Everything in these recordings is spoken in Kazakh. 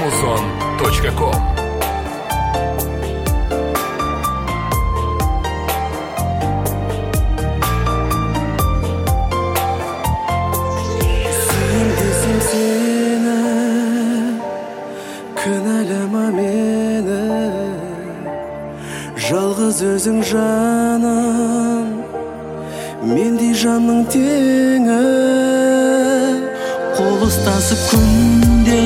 amazon.com. Kınalama meni, жалғыз өзің жаным, мендей жанның теңі. Қол ұстасып күнде,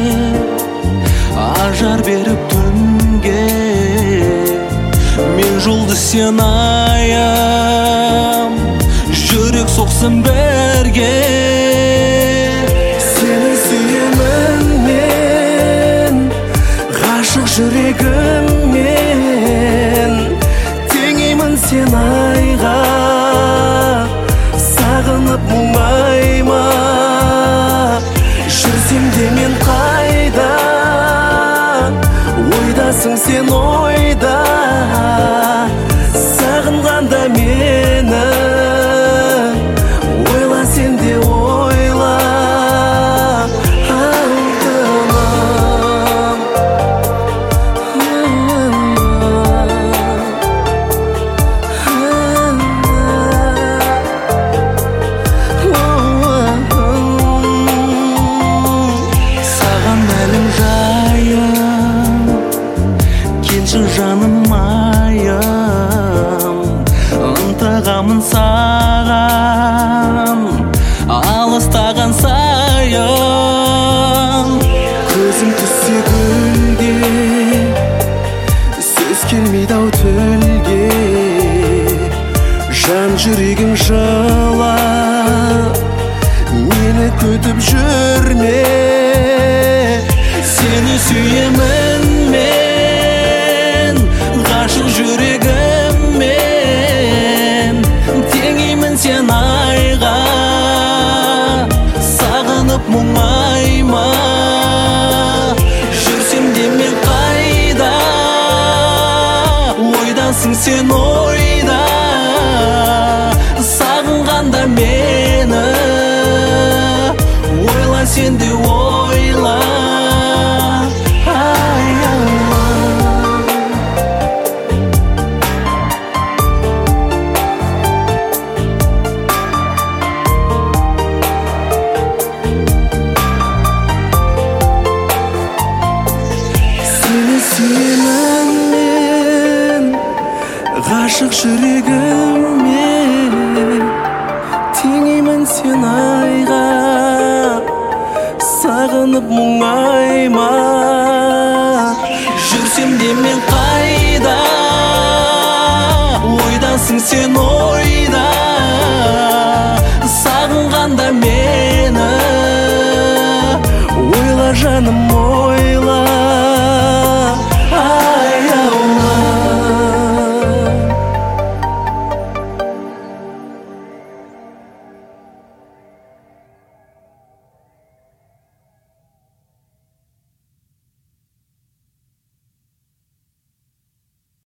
ажар беріп түнге, мен жұлдыз сен аям, жүрек соқсын бірге. Сені сүйемін мен, ғашық жүрегіммен, теңеймін сен айға, сағынып мұңайма. Жүрсем де мен қайда, ойдасың сен ойда, сағынғанда мені ойла, сен де ойла. Жаным айым, ынтығамын саған, алыстаған сайын. Көзім түссе гүлге, сөз келмейді-ау тілге, жан жүрегім жылап, мені күтіп жүрме. Сені сүйемін мен, ғашық жүрегіммен, теңеймін сен айға, сағынып мұңайма. Жүрсем де мен қайда, ойдасың сен ойда, сағынғанда мені ойла, сен де ойла. Сүйемін мен, ғашық жүрегіммен, теңеймін сен айға, сағынып мұңайма. Жүрсем де мен қайда, ойдасың сен ойда, сағынғанда мені ойла жаным.